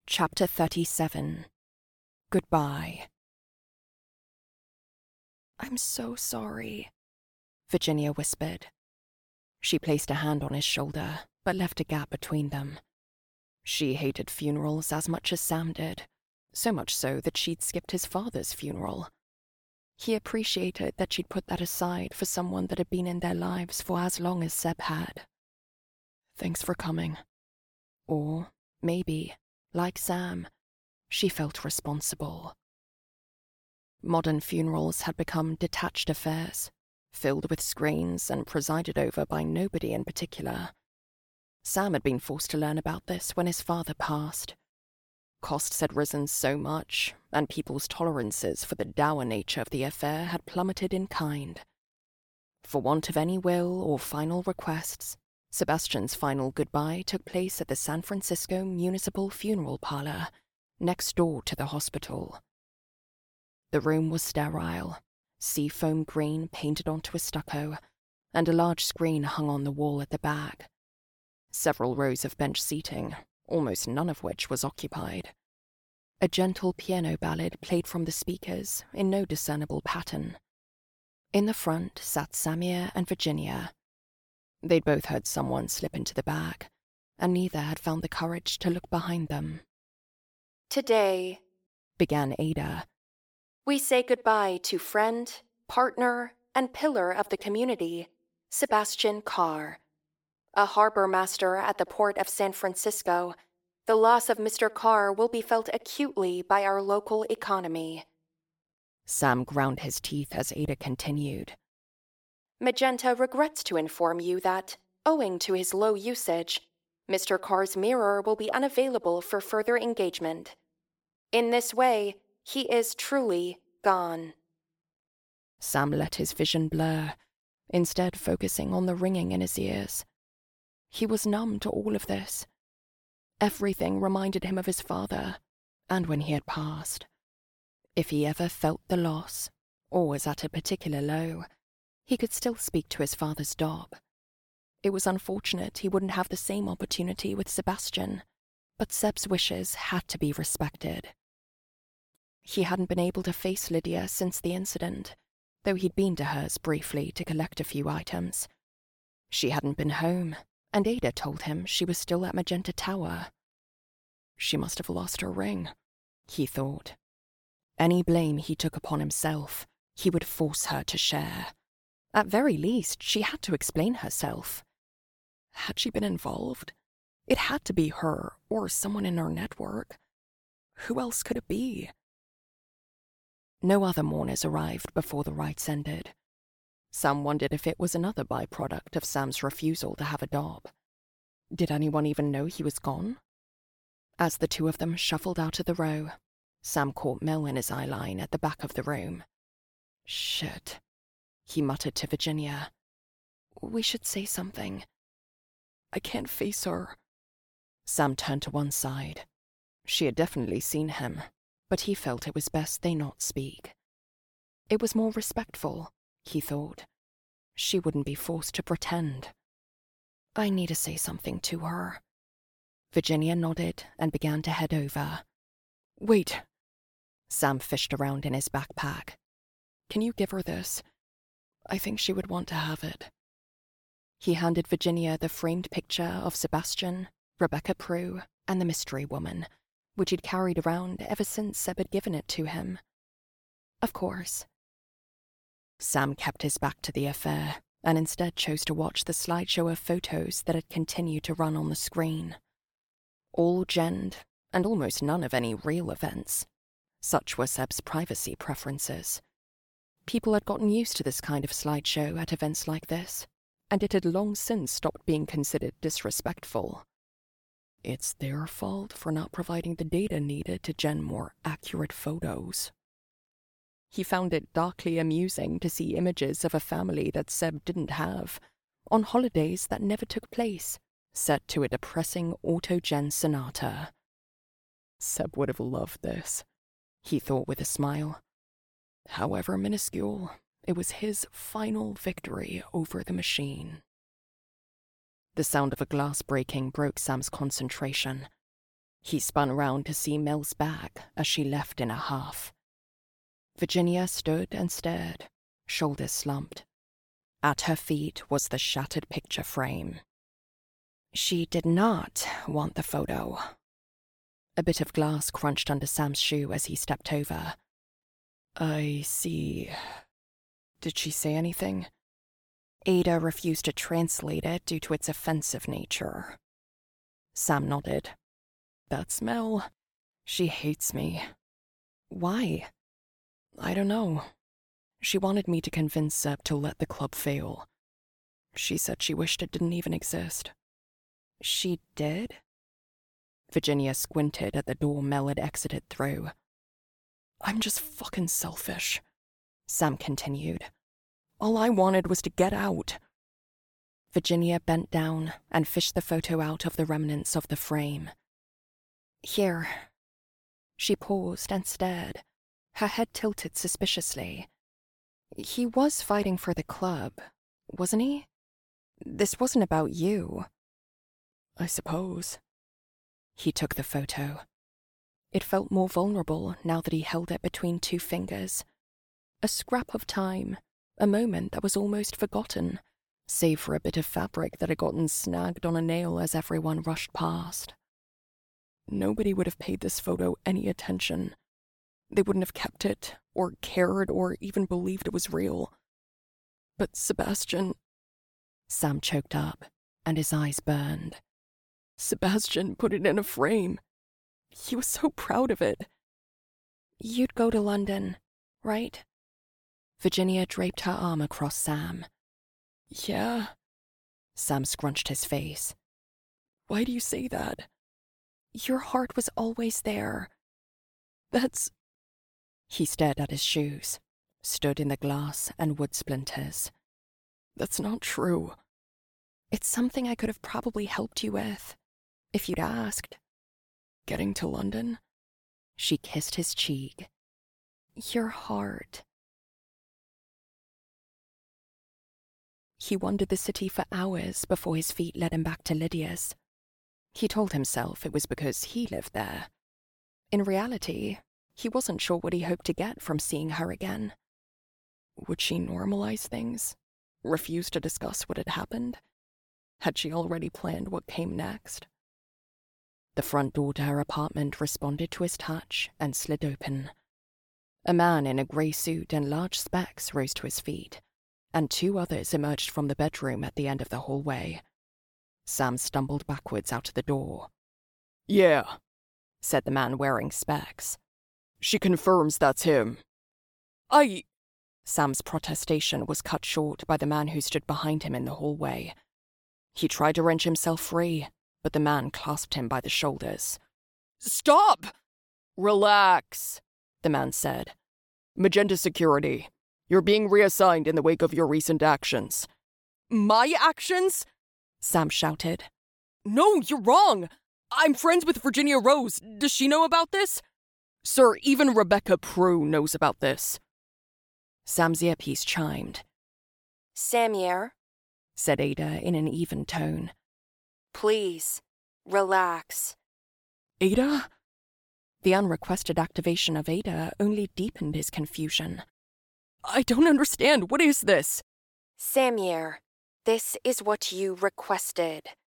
Chapter 37. Goodbye. "I'm so sorry," Virginia whispered. She placed a hand on his shoulder, but left a gap between them. She hated funerals as much as Sam did, so much so that she'd skipped his father's funeral. He appreciated that she'd put that aside for someone that had been in their lives for as long as Seb had. "Thanks for coming." Or, maybe, like Sam, she felt responsible. Modern funerals had become detached affairs, filled with screens and presided over by nobody in particular. Sam had been forced to learn about this when his father passed. Costs had risen so much, and people's tolerances for the dour nature of the affair had plummeted in kind. For want of any will or final requests, Sebastian's final goodbye took place at the San Francisco Municipal Funeral Parlor, next door to the hospital. The room was sterile, seafoam green painted onto a stucco, and a large screen hung on the wall at the back. Several rows of bench seating, almost none of which was occupied. A gentle piano ballad played from the speakers in no discernible pattern. In the front sat Samir and Virginia. They'd both heard someone slip into the back, and neither had found the courage to look behind them. "Today," began Ada, "we say goodbye to friend, partner, and pillar of the community, Sebastian Carr. A harbor master at the port of San Francisco, the loss of Mr. Carr will be felt acutely by our local economy." Sam ground his teeth as Ada continued. "Magenta regrets to inform you that, owing to his low usage, Mr. Carr's mirror will be unavailable for further engagement. In this way, he is truly gone." Sam let his vision blur, instead focusing on the ringing in his ears. He was numb to all of this. Everything reminded him of his father, and when he had passed. If he ever felt the loss, or was at a particular low, he could still speak to his father's Dob. It was unfortunate he wouldn't have the same opportunity with Sebastian, but Seb's wishes had to be respected. He hadn't been able to face Lydia since the incident, though he'd been to hers briefly to collect a few items. She hadn't been home, and Ada told him she was still at Magenta Tower. She must have lost her ring, he thought. Any blame he took upon himself, he would force her to share. At very least, she had to explain herself. Had she been involved? It had to be her or someone in her network. Who else could it be? No other mourners arrived before the rites ended. Sam wondered if it was another byproduct of Sam's refusal to have a Dob. Did anyone even know he was gone? As the two of them shuffled out of the row, Sam caught Mel in his eyeline at the back of the room. "Shit," he muttered to Virginia. "We should say something." "I can't face her." Sam turned to one side. She had definitely seen him, but he felt it was best they not speak. It was more respectful, he thought. She wouldn't be forced to pretend. "I need to say something to her." Virginia nodded and began to head over. "Wait." Sam fished around in his backpack. "Can you give her this? I think she would want to have it." He handed Virginia the framed picture of Sebastian, Rebecca Prue, and the mystery woman, which he'd carried around ever since Seb had given it to him. "Of course." Sam kept his back to the affair, and instead chose to watch the slideshow of photos that had continued to run on the screen. All gend, and almost none of any real events. Such were Seb's privacy preferences. People had gotten used to this kind of slideshow at events like this, and it had long since stopped being considered disrespectful. It's their fault for not providing the data needed to gen more accurate photos. He found it darkly amusing to see images of a family that Seb didn't have, on holidays that never took place, set to a depressing auto-gen sonata. Seb would have loved this, he thought with a smile. However minuscule, it was his final victory over the machine. The sound of a glass breaking broke Sam's concentration. He spun round to see Mills back as she left in a huff. Virginia stood and stared, shoulders slumped. At her feet was the shattered picture frame. She did not want the photo. A bit of glass crunched under Sam's shoe as he stepped over. I see. Did she say anything? Ada refused to translate it due to its offensive nature. Sam nodded. That's Mel. She hates me. Why? I don't know. She wanted me to convince Seb to let the club fail. She said she wished it didn't even exist. She did? Virginia squinted at the door Mel had exited through. I'm just fucking selfish, Sam continued. All I wanted was to get out. Virginia bent down and fished the photo out of the remnants of the frame. Here. She paused and stared, her head tilted suspiciously. He was fighting for the club, wasn't he? This wasn't about you. I suppose. He took the photo. It felt more vulnerable now that he held it between two fingers. A scrap of time, a moment that was almost forgotten, save for a bit of fabric that had gotten snagged on a nail as everyone rushed past. Nobody would have paid this photo any attention. They wouldn't have kept it, or cared, or even believed it was real. But Sebastian... Sam choked up, and his eyes burned. Sebastian put it in a frame. He was so proud of it. You'd go to London, right? Virginia draped her arm across Sam. Yeah. Sam scrunched his face. Why do you say that? Your heart was always there. That's... He stared at his shoes, stood in the glass and wood splinters. That's not true. It's something I could have probably helped you with, if you'd asked. Getting to London? She kissed his cheek. Your heart. He wandered the city for hours before his feet led him back to Lydia's. He told himself it was because he lived there. In reality, he wasn't sure what he hoped to get from seeing her again. Would she normalize things? Refuse to discuss what had happened? Had she already planned what came next? The front door to her apartment responded to his touch and slid open. A man in a grey suit and large specs rose to his feet, and two others emerged from the bedroom at the end of the hallway. Sam stumbled backwards out the door. Yeah, said the man wearing specs. She confirms that's him. Sam's protestation was cut short by the man who stood behind him in the hallway. He tried to wrench himself free, but the man clasped him by the shoulders. Stop! Relax, the man said. Magenta Security, you're being reassigned in the wake of your recent actions. My actions? Sam shouted. No, you're wrong! I'm friends with Virginia Rose. Does she know about this? Sir, even Rebecca Prue knows about this. Sam's earpiece chimed. Samir, said Ada in an even tone. Please, relax. Ada? The unrequested activation of Ada only deepened his confusion. I don't understand. What is this? Samir, this is what you requested.